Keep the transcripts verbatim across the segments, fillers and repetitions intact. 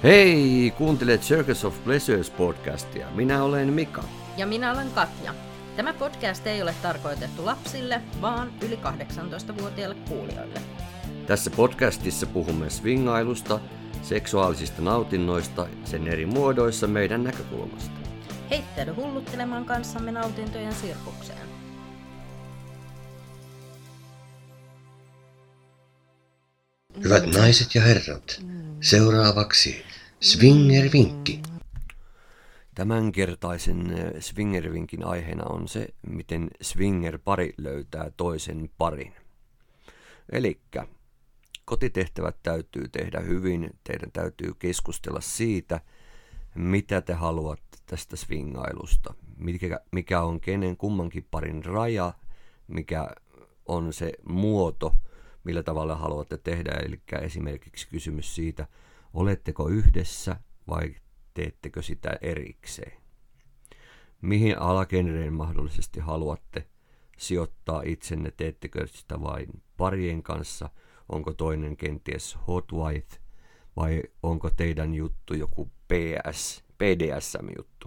Hei, kuuntelet Circus of Pleasures podcastia. Minä olen Mika. Ja minä olen Katja. Tämä podcast ei ole tarkoitettu lapsille, vaan yli kahdeksantoistavuotiaille kuulijoille. Tässä podcastissa puhumme swingailusta, seksuaalisista nautinnoista, sen eri muodoissa meidän näkökulmasta. Heittäydy hulluttelemaan kanssamme nautintojen sirkukseen. Hyvät naiset ja herrat, seuraavaksi Swinger-vinkki. Tämänkertaisen Swinger-vinkin aiheena on se, miten swinger-pari löytää toisen parin. Elikkä kotitehtävät täytyy tehdä hyvin, teidän täytyy keskustella siitä, mitä te haluatte tästä swingailusta, mikä, mikä on kenen kummankin parin raja, mikä on se muoto, millä tavalla haluatte tehdä, eli esimerkiksi kysymys siitä, oletteko yhdessä vai teettekö sitä erikseen. Mihin alagenreen mahdollisesti haluatte sijoittaa itsenne, teettekö sitä vain parien kanssa, onko toinen kenties hot wife vai onko teidän juttu joku P S, P D S M-juttu.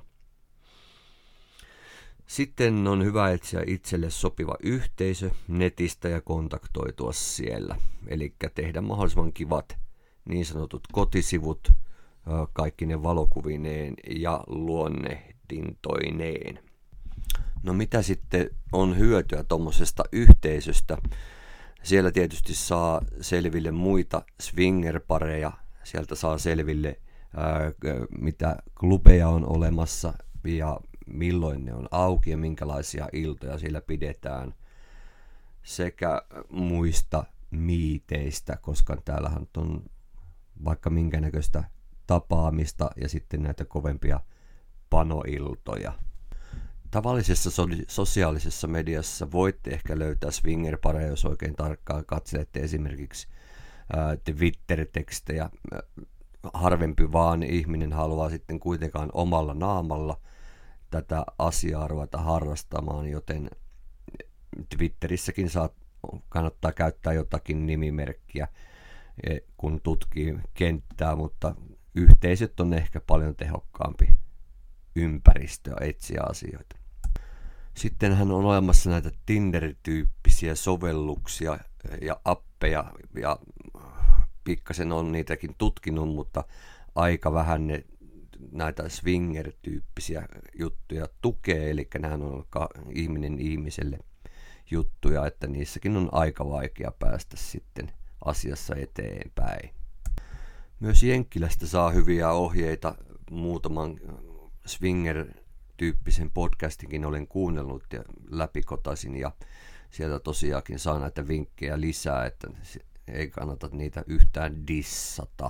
Sitten on hyvä etsiä itselle sopiva yhteisö netistä ja kontaktoitua siellä. Eli tehdä mahdollisimman kivat niin sanotut kotisivut, kaikki ne valokuvineen ja luonnehdintoineen. No mitä sitten on hyötyä tuommoisesta yhteisöstä? Siellä tietysti saa selville muita swinger-pareja, sieltä saa selville ää, mitä klubeja on olemassa ja milloin ne on auki ja minkälaisia iltoja siellä pidetään, sekä muista miiteistä, koska täällähän on vaikka minkä näköistä tapaamista ja sitten näitä kovempia panoiltoja. Tavallisessa so- sosiaalisessa mediassa voitte ehkä löytää swinger-pareja, jos oikein tarkkaan katselette esimerkiksi ää, Twitter-tekstejä. Harvempi vaan ihminen haluaa sitten kuitenkaan omalla naamalla tätä asiaa ruveta harrastamaan, joten Twitterissäkin saat, kannattaa käyttää jotakin nimimerkkiä, kun tutkii kenttää, mutta yhteisöt on ehkä paljon tehokkaampi ympäristöä etsiä asioita. Sittenhän on olemassa näitä Tinder-tyyppisiä sovelluksia ja appeja, ja pikkasen on niitäkin tutkinut, mutta aika vähän ne näitä swinger-tyyppisiä juttuja tukee, eli nämähän on ihminen ihmiselle juttuja, että niissäkin on aika vaikea päästä sitten asiassa eteenpäin. Myös Jenkkilästä saa hyviä ohjeita, muutaman swinger-tyyppisen podcastinkin olen kuunnellut ja läpikotaisin, ja sieltä tosiaankin saa näitä vinkkejä lisää, että ei kannata niitä yhtään dissata.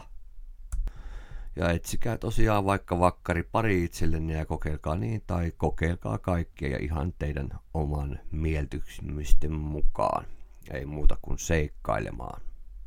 Ja etsikää tosiaan vaikka vakkari pari itsellenne ja kokeilkaa niin, tai kokeilkaa kaikkea ja ihan teidän oman mieltymysten mukaan. Ei muuta kuin seikkailemaan.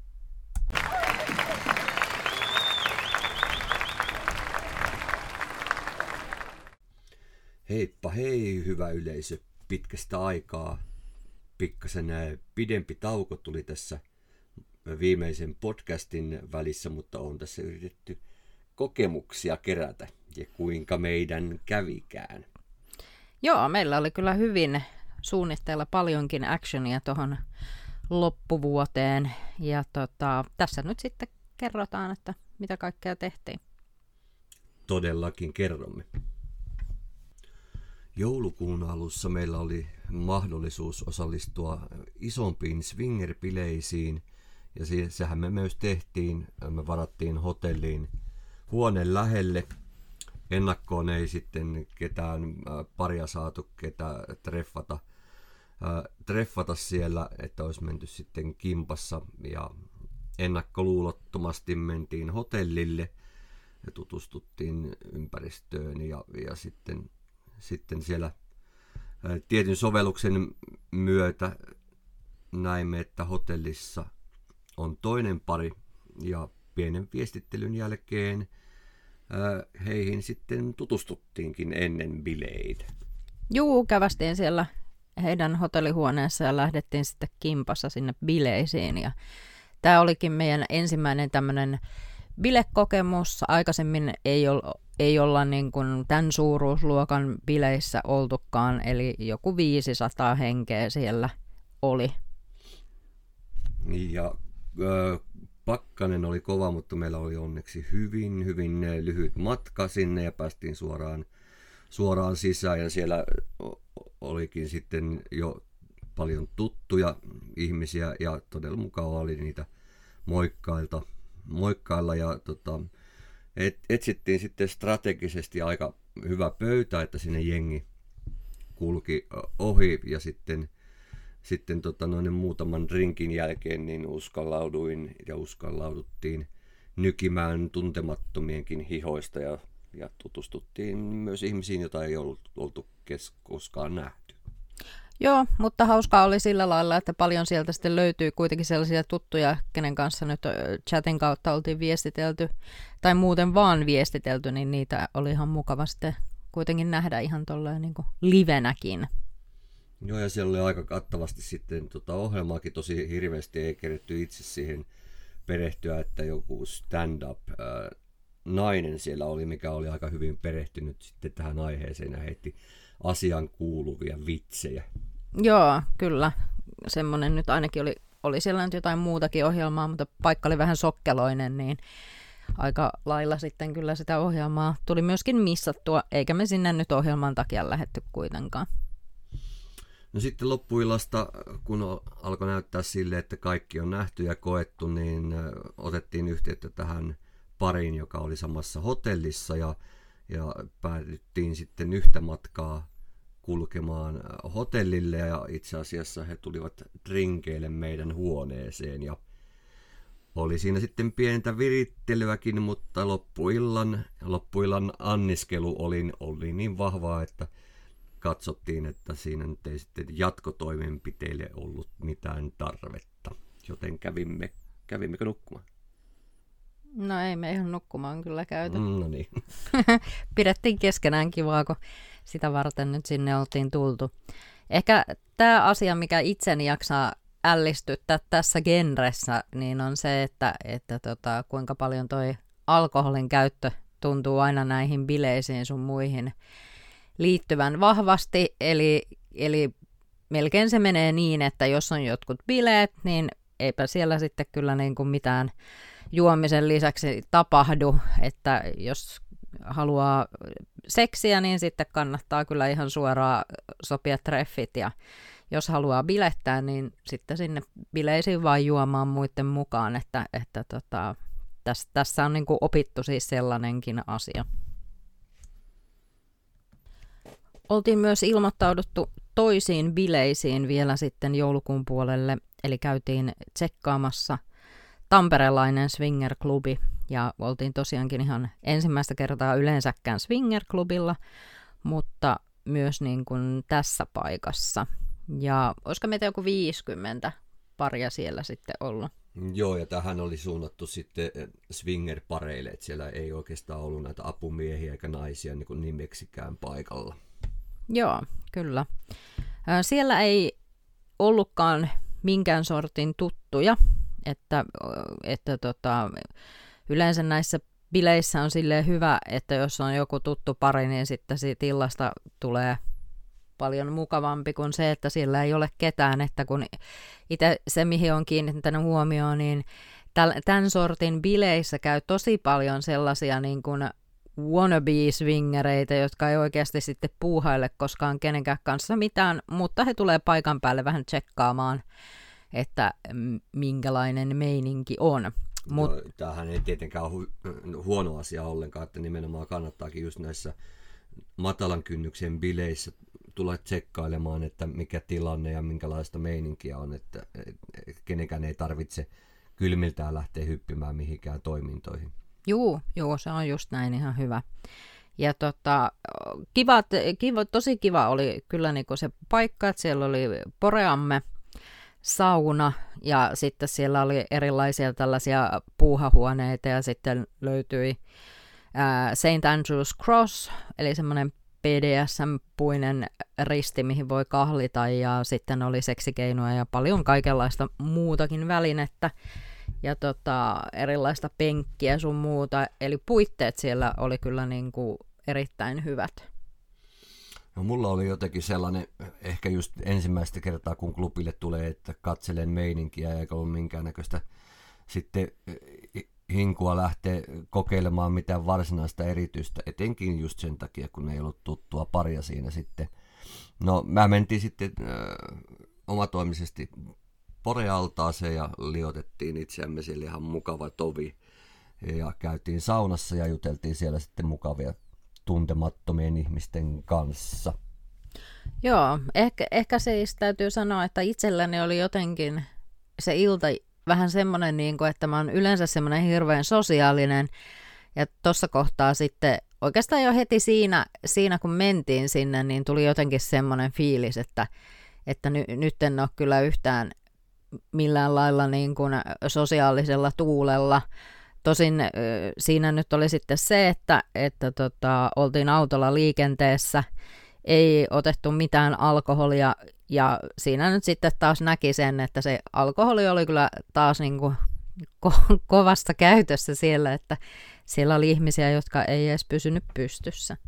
Heippa hei, hyvä yleisö. Pitkästä aikaa pikkasen pidempi tauko tuli tässä viimeisen podcastin välissä, mutta on tässä yritetty kokemuksia kerätä ja kuinka meidän kävikään. Joo, meillä oli kyllä hyvin suunnitteilla paljonkin actionia tuohon loppuvuoteen. Ja tota, tässä nyt sitten kerrotaan, että mitä kaikkea tehtiin. Todellakin kerromme. Joulukuun alussa meillä oli mahdollisuus osallistua isompiin swinger-bileisiin. Ja sehän me myös tehtiin. Me varattiin hotelliin huoneen lähelle. Ennakkoon ei sitten ketään paria saatu ketään treffata, äh, treffata siellä, että olisi menty sitten kimpassa. Ja ennakkoluulottomasti mentiin hotellille ja tutustuttiin ympäristöön. Ja, ja sitten, sitten siellä äh, tietyn sovelluksen myötä näimme, että hotellissa on toinen pari, ja pienen viestittelyn jälkeen heihin sitten tutustuttiinkin ennen bileitä. Juu, kävästiin siellä heidän hotellihuoneessa ja lähdettiin sitten kimpassa sinne bileisiin. Ja tämä olikin meidän ensimmäinen tämmöinen bilekokemus. Aikaisemmin ei, ol, ei olla niin kuin tämän suuruusluokan bileissä oltukaan, eli joku viisisataa henkeä siellä oli. Ja ö, pakkanen oli kova, mutta meillä oli onneksi hyvin, hyvin lyhyt matka sinne ja päästiin suoraan, suoraan sisään ja siellä olikin sitten jo paljon tuttuja ihmisiä ja todella mukava oli niitä moikkailta, moikkailla ja tota, et, etsittiin sitten strategisesti aika hyvä pöytä, että sinne jengi kulki ohi ja sitten Sitten tota, noin muutaman drinkin jälkeen niin uskallauduin ja uskallauduttiin nykimään tuntemattomienkin hihoista ja, ja tutustuttiin myös ihmisiin, joita ei ollut oltu kes- koskaan nähty. Joo, mutta hauskaa oli sillä lailla, että paljon sieltä sitten löytyy kuitenkin sellaisia tuttuja, kenen kanssa nyt chatin kautta oltiin viestitelty tai muuten vaan viestitelty, niin niitä oli ihan mukava sitten kuitenkin nähdä ihan tolleen niin kuin livenäkin. Joo, ja siellä oli aika kattavasti sitten tota ohjelmaakin, tosi hirveästi ei keretty itse siihen perehtyä, että joku stand-up ää, nainen siellä oli, mikä oli aika hyvin perehtynyt sitten tähän aiheeseen ja heitti asian kuuluvia vitsejä. Joo, kyllä. Semmoinen nyt ainakin oli, oli siellä nyt jotain muutakin ohjelmaa, mutta paikka oli vähän sokkeloinen, niin aika lailla sitten kyllä sitä ohjelmaa tuli myöskin missattua, eikä me sinne nyt ohjelman takia lähdetty kuitenkaan. No sitten loppuillasta, kun alkoi näyttää sille, että kaikki on nähty ja koettu, niin otettiin yhteyttä tähän pariin, joka oli samassa hotellissa ja, ja päädyttiin sitten yhtä matkaa kulkemaan hotellille ja itse asiassa he tulivat drinkeille meidän huoneeseen ja oli siinä sitten pientä virittelyäkin, mutta loppuillan, loppuillan anniskelu oli, oli niin vahvaa, että katsottiin, että siinä nyt ei sitten jatkotoimenpiteille ollut mitään tarvetta, joten kävimme, kävimmekö nukkumaan? No ei me ihan nukkumaan kyllä käyty. Mm, no niin. Pidettiin keskenään kivaa, kun sitä varten nyt sinne oltiin tultu. Ehkä tämä asia, mikä itseni jaksaa ällistyttää tässä genressä, niin on se, että, että tota, kuinka paljon toi alkoholin käyttö tuntuu aina näihin bileisiin sun muihin liittyvän vahvasti, eli, eli melkein se menee niin, että jos on jotkut bileet, niin eipä siellä sitten kyllä niin kuin mitään juomisen lisäksi tapahdu, että jos haluaa seksiä, niin sitten kannattaa kyllä ihan suoraan sopia treffit, ja jos haluaa bilettää, niin sitten sinne bileisiin vaan juomaan muiden mukaan, että, että tota, tässä, tässä on niin kuin opittu siis sellainenkin asia. Oltiin myös ilmoittauduttu toisiin bileisiin vielä sitten joulukuun puolelle, eli käytiin tsekkaamassa tamperelainen swingerklubi, ja oltiin tosiaankin ihan ensimmäistä kertaa yleensäkään swingerklubilla, mutta myös niin kuin tässä paikassa. Ja olisiko meitä joku viisikymmentä paria siellä sitten ollut? Joo, ja tähän oli suunnattu sitten swinger-pareille, että siellä ei oikeastaan ollut näitä apumiehiä eikä naisia niin kuin nimeksikään paikalla. Joo, kyllä. Siellä ei ollutkaan minkään sortin tuttuja, että, että tota, yleensä näissä bileissä on silleen hyvä, että jos on joku tuttu pari, niin sitten siitä illasta tulee paljon mukavampi kuin se, että siellä ei ole ketään, että kun itse se, mihin on kiinnittänyt huomioon, niin tämän sortin bileissä käy tosi paljon sellaisia niin kuin wannabe-swingereitä, jotka ei oikeasti sitten puuhaile koskaan kenenkään kanssa mitään, mutta he tulee paikan päälle vähän tsekkaamaan, että minkälainen meininki on. Mut... No, tämähän ei tietenkään ole hu- huono asia ollenkaan, että nimenomaan kannattaakin just näissä matalan kynnyksen bileissä tulla tsekkailemaan, että mikä tilanne ja minkälaista meininkiä on, että kenenkään ei tarvitse kylmiltään lähteä hyppimään mihinkään toimintoihin. Juu, juu, se on just näin ihan hyvä. Ja tota, kiva, kiva, tosi kiva oli kyllä niinku se paikka, että siellä oli poreamme sauna ja sitten siellä oli erilaisia tällaisia puuhahuoneita ja sitten löytyi ää, Saint Andrew's Cross, eli semmoinen P D S M-puinen risti, mihin voi kahlita, ja sitten oli seksikeinoja ja paljon kaikenlaista muutakin välinettä. ja tota, erilaista penkkiä sun muuta. Eli puitteet siellä oli kyllä niin kuin erittäin hyvät. No, mulla oli jotenkin sellainen, ehkä just ensimmäistä kertaa kun klubille tulee, että katselen meininkiä eikä ollut minkäännäköistä sitten hinkua lähteä kokeilemaan mitään varsinaista erityistä, etenkin just sen takia, kun ei ollut tuttua paria siinä sitten. No, mä mentiin sitten äh, omatoimisesti Pore-altaaseen ja liotettiin itseämme siellä ihan mukava tovi. Ja käytiin saunassa ja juteltiin siellä sitten mukavia tuntemattomien ihmisten kanssa. Joo, ehkä, ehkä siis täytyy sanoa, että itselläni oli jotenkin se ilta vähän semmoinen, niin kuin, että mä oon yleensä semmoinen hirveän sosiaalinen. Ja tuossa kohtaa sitten oikeastaan jo heti siinä, siinä kun mentiin sinne, niin tuli jotenkin semmoinen fiilis, että, että ny, nyt en ole kyllä yhtään millään lailla niin kuin sosiaalisella tuulella. Tosin siinä nyt oli sitten se, että, että tota, oltiin autolla liikenteessä, ei otettu mitään alkoholia ja siinä nyt sitten taas näki sen, että se alkoholi oli kyllä taas niin kuin ko- kovassa käytössä siellä, että siellä oli ihmisiä, jotka ei edes pysynyt pystyssä.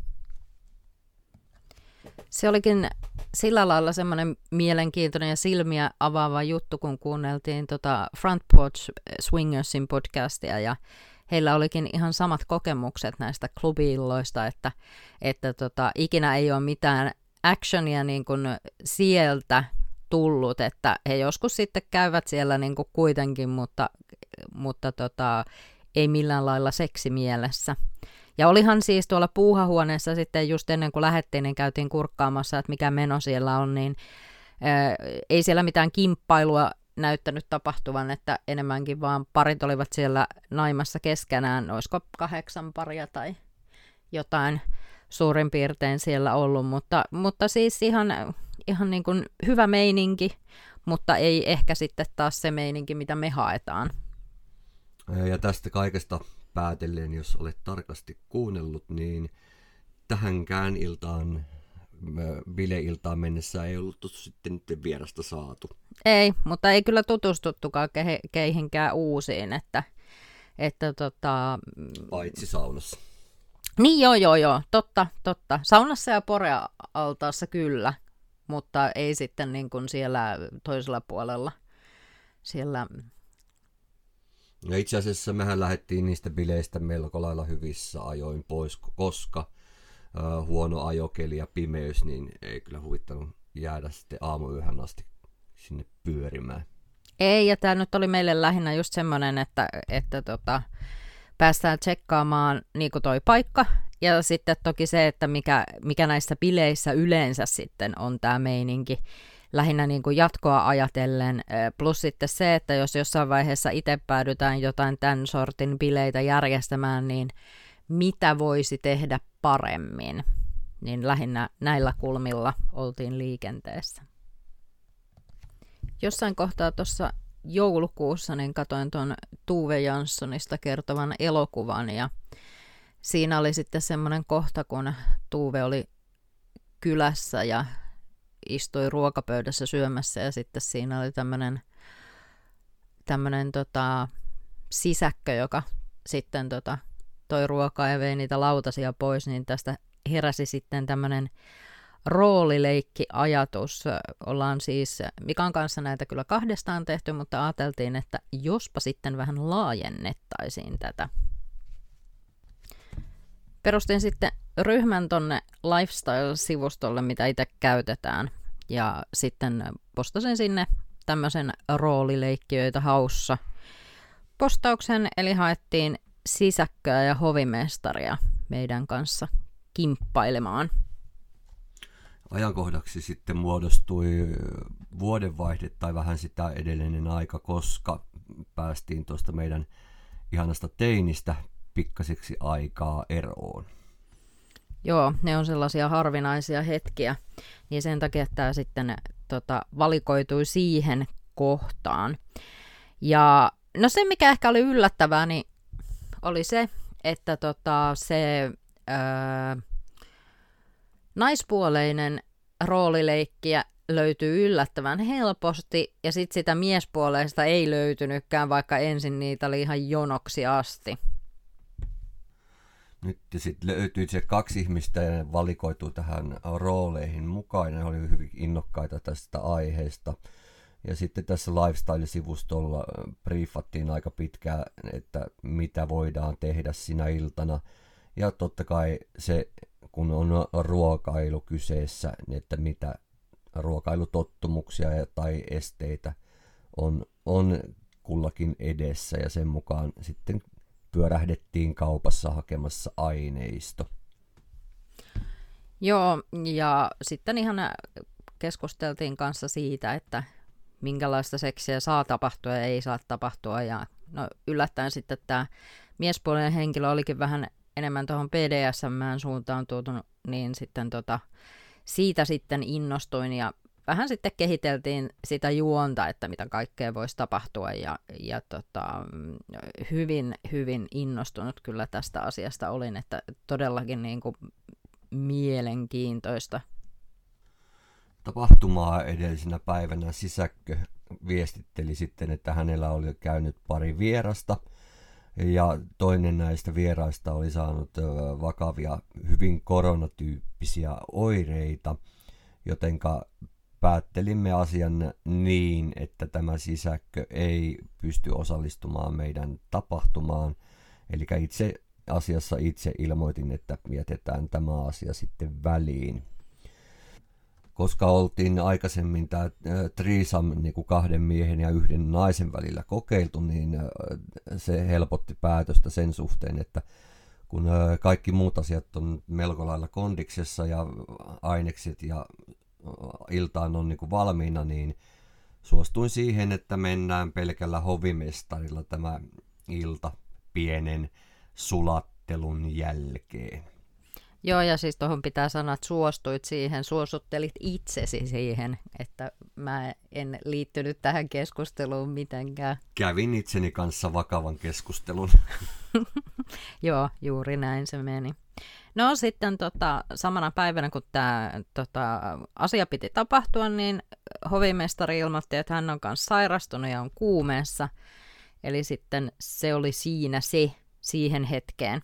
Se olikin sillä lailla semmoinen mielenkiintoinen ja silmiä avaava juttu, kun kuunneltiin tota Front Porch Swingersin podcastia ja heillä olikin ihan samat kokemukset näistä klubi-illoista, että, että tota, ikinä ei ole mitään actionia niin kuin sieltä tullut, että he joskus sitten käyvät siellä niin kuin kuitenkin, mutta, mutta tota, ei millään lailla seksimielessä. Ja olihan siis tuolla puuhahuoneessa sitten just ennen kuin lähdettiin, niin käytiin kurkkaamassa, että mikä meno siellä on, niin ää, ei siellä mitään kimppailua näyttänyt tapahtuvan, että enemmänkin vaan parit olivat siellä naimassa keskenään, olisiko kahdeksan paria tai jotain suurin piirtein siellä ollut, mutta, mutta siis ihan, ihan niin kuin hyvä meininki, mutta ei ehkä sitten taas se meininki, mitä me haetaan. Ja tästä kaikesta päätellen, jos olet tarkasti kuunnellut, niin tähänkään iltaan, bileiltaan mennessä ei ollut sitten nyt vierasta saatu. Ei, mutta ei kyllä tutustuttukaan ke- keihinkään uusiin, että, että tota... Paitsi saunassa. Niin joo, joo, joo, totta, totta. Saunassa ja Pore-altaassa kyllä, mutta ei sitten niin kuin siellä toisella puolella. Siellä... Ja itse asiassa mehän lähdettiin niistä bileistä melko lailla hyvissä ajoin pois, koska äh, huono ajokeli ja pimeys, niin ei kyllä huvittanut jäädä sitten aamuyöhön asti sinne pyörimään. Ei, ja tämä nyt oli meille lähinnä just semmoinen, että, että tota, päästään tsekkaamaan niin kuin toi paikka, ja sitten toki se, että mikä, mikä näissä bileissä yleensä sitten on tämä meininki, lähinnä niin kuin jatkoa ajatellen, plus sitten se, että jos jossain vaiheessa itse päädytään jotain tämän sortin bileitä järjestämään, niin mitä voisi tehdä paremmin, niin lähinnä näillä kulmilla oltiin liikenteessä. Jossain kohtaa tuossa joulukuussa niin katsoin tuon Tove Janssonista kertovan elokuvan ja siinä oli sitten semmoinen kohta, kun Tove oli kylässä ja istui ruokapöydässä syömässä ja sitten siinä oli tämmöinen tämmöinen tota, sisäkkö, joka sitten tota, toi ruokaa ja vei niitä lautasia pois, niin tästä heräsi sitten tämmöinen roolileikki-ajatus. Ollaan siis Mikan kanssa näitä kyllä kahdestaan tehty, mutta ajateltiin, että jospa sitten vähän laajennettaisiin tätä. Perustin sitten ryhmän tonne Lifestyle-sivustolle, mitä itse käytetään, ja sitten postasin sinne tämmöisen roolileikkijöitä haussa postauksen, eli haettiin sisäkköä ja hovimestaria meidän kanssa kimppailemaan. Ajankohdaksi sitten muodostui vuodenvaihde tai vähän sitä edellinen aika, koska päästiin tuosta meidän ihanasta teinistä pikkaseksi aikaa eroon. Joo, ne on sellaisia harvinaisia hetkiä, niin sen takia tämä sitten tota, valikoitui siihen kohtaan. Ja no se, mikä ehkä oli yllättävää, niin oli se, että tota, se ää, naispuoleinen roolileikkiä löytyy yllättävän helposti, ja sitten sitä miespuoleista ei löytynytkään, vaikka ensin niitä oli ihan jonoksi asti. Nyt sitten löytyy se kaksi ihmistä ja ne valikoituu tähän rooleihin mukaan. Ne oli hyvin innokkaita tästä aiheesta. Ja sitten tässä Lifestyle-sivustolla briefattiin aika pitkään, että mitä voidaan tehdä sinä iltana. Ja totta kai se, kun on ruokailu kyseessä, että mitä ruokailutottumuksia tai esteitä on, on kullakin edessä. Ja sen mukaan sitten pyörähdettiin kaupassa hakemassa aineisto. Joo, ja sitten ihan keskusteltiin kanssa siitä, että minkälaista seksiä saa tapahtua ja ei saa tapahtua. Ja no, yllättäen sitten tämä miespuolinen henkilö olikin vähän enemmän tuohon P D S M:ään suuntautunut, niin sitten tota, siitä sitten innostuin ja vähän sitten kehiteltiin sitä juonta, että mitä kaikkea voisi tapahtua ja, ja tota, hyvin, hyvin innostunut kyllä tästä asiasta olin, että todellakin niin kuin mielenkiintoista. Tapahtumaa edellisenä päivänä sisäkkö viestitteli sitten, että hänellä oli käynyt pari vierasta ja toinen näistä vieraista oli saanut vakavia, hyvin koronatyyppisiä oireita, jotenka päättelimme asian niin, että tämä sisäkkö ei pysty osallistumaan meidän tapahtumaan. Eli itse asiassa itse ilmoitin, että jätetään tämä asia sitten väliin. Koska oltiin aikaisemmin tämä threesome niin kuin kahden miehen ja yhden naisen välillä kokeiltu, niin se helpotti päätöstä sen suhteen, että kun kaikki muut asiat on melko lailla kondiksessa ja ainekset ja iltaan on niin kuin valmiina, niin suostuin siihen, että mennään pelkällä hovimestarilla tämä ilta pienen sulattelun jälkeen. Joo, ja siis tuohon pitää sanoa, että suostuit siihen, suosuttelit itsesi siihen, että mä en liittynyt tähän keskusteluun mitenkään. Kävin itseni kanssa vakavan keskustelun. Joo, juuri näin se meni. No sitten tota, samana päivänä, kun tämä tota, asia piti tapahtua, niin hovimestari ilmoitti, että hän on kanssa sairastunut ja on kuumeessa. Eli sitten se oli siinä se siihen hetkeen.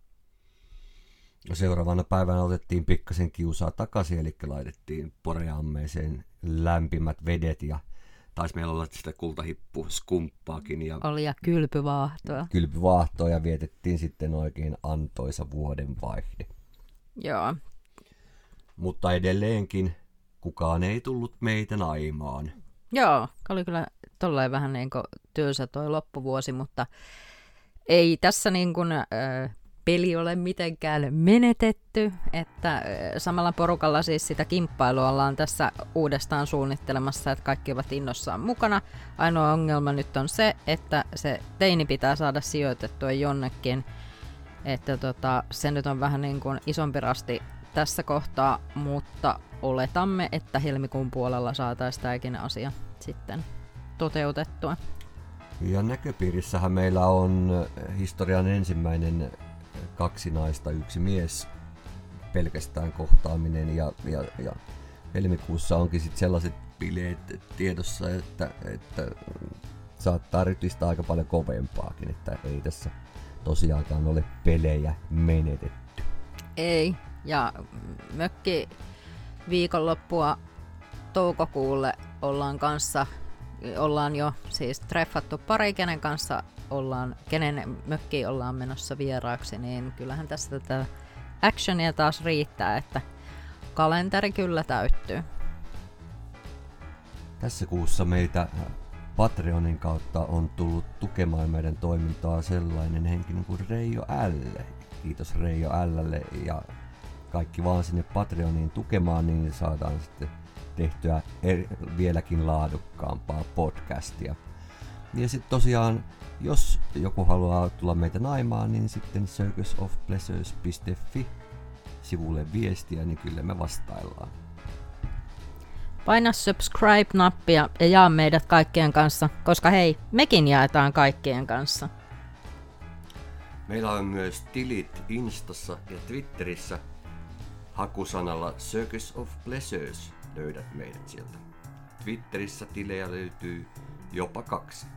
Seuraavana päivänä otettiin pikkasen kiusaa takaisin, eli laitettiin poreammeeseen lämpimät vedet ja taisi meillä olla sitä kultahippu skumppaakin. Ja oli ja kylpyvaahtoa. Kylpyvaahtoa ja vietettiin sitten oikein antoisa vuodenvaihde. Joo. Mutta edelleenkin kukaan ei tullut meitä naimaan. Joo, oli kyllä tolleen vähän niin kuin tylsä toi loppuvuosi, mutta ei tässä niin kuin Äh, peli ole mitenkään menetetty, että samalla porukalla siis sitä kimppailua ollaan tässä uudestaan suunnittelemassa, että kaikki ovat innossaan mukana. Ainoa ongelma nyt on se, että se teini pitää saada sijoitettua jonnekin, että tota, se nyt on vähän niin kuin isompi rasti tässä kohtaa, mutta oletamme, että helmikuun puolella saataisiin tämäkin asia sitten toteutettua. Ja näköpiirissähän meillä on historian ensimmäinen kaksi naista, yksi mies pelkästään kohtaaminen ja, ja, ja helmikuussa onkin sitten sellaiset bileet tiedossa, että, että saattaa rytistä aika paljon kovempaakin, että ei tässä tosiaankaan ole pelejä menetetty. Ei, ja mökki viikonloppua toukokuulle ollaan kanssa, ollaan jo siis treffattu pari, kenen kanssa ollaan, kenen mökkiin ollaan menossa vieraaksi, niin kyllähän tässä tätä actionia taas riittää, että kalenteri kyllä täyttyy. Tässä kuussa meitä Patreonin kautta on tullut tukemaan meidän toimintaa sellainen henkilö kuin Reijo L. Kiitos Reijo L:lle ja kaikki vaan sinne Patreoniin tukemaan, niin saadaan sitten tehtyä eri, vieläkin laadukkaampaa podcastia. Ja sitten tosiaan, jos joku haluaa tulla meitä naimaan, niin sitten circus of pleasures piste fi sivulle viestiä, niin kyllä me vastaillaan. Paina subscribe-nappia ja jaa meidät kaikkien kanssa, koska hei, mekin jaetaan kaikkien kanssa. Meillä on myös tilit Instassa ja Twitterissä hakusanalla Circus of Pleasures löydät meidät sieltä. Twitterissä tilejä löytyy jopa kaksi.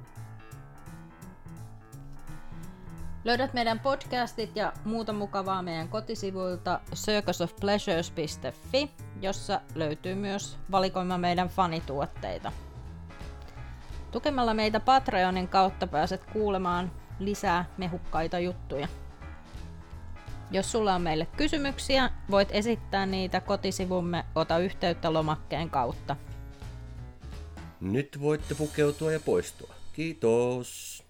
Löydät meidän podcastit ja muuta mukavaa meidän kotisivuilta circus of pleasures piste fi, jossa löytyy myös valikoima meidän fanituotteita. Tukemalla meitä Patreonin kautta pääset kuulemaan lisää mehukkaita juttuja. Jos sulla on meille kysymyksiä, voit esittää niitä kotisivumme Ota yhteyttä -lomakkeen kautta. Nyt voitte pukeutua ja poistua. Kiitos!